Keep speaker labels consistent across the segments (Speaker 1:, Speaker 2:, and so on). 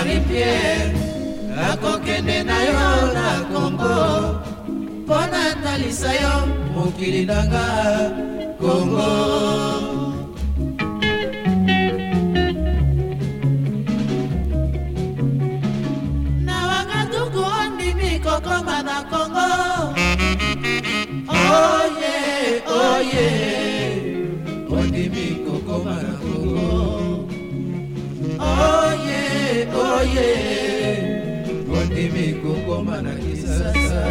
Speaker 1: Marie-Pierre akokende na yo na Congo pona talisa yo mokili nanga Congo. Na Wagadugu ondimi kokoma na Congo. Oh yeah, oh yeah, ondimi kokoma na Congo. Oh yeah, oh yeah, ondimi kokoma na Kisasa.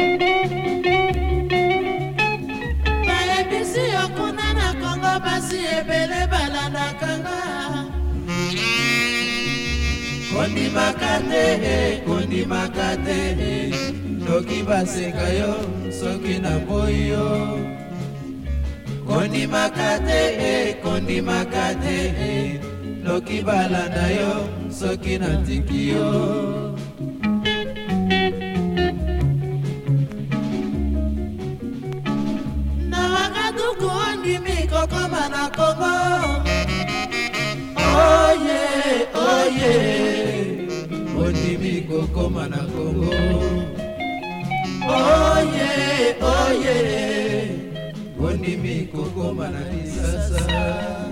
Speaker 1: Baebisi okuna na Congo basi ebele balanda kanga. Kondi makate, soki baseka yo, soki na boyo. Kondi makate, loki balanda yo, soki na tiki yo. Na Wagadugu ondimi kokoma na Congo. Oh yeah, oh yeah, ondimi kokoma na Congo. Oh yeah, ondimi kokoma na Kisasa.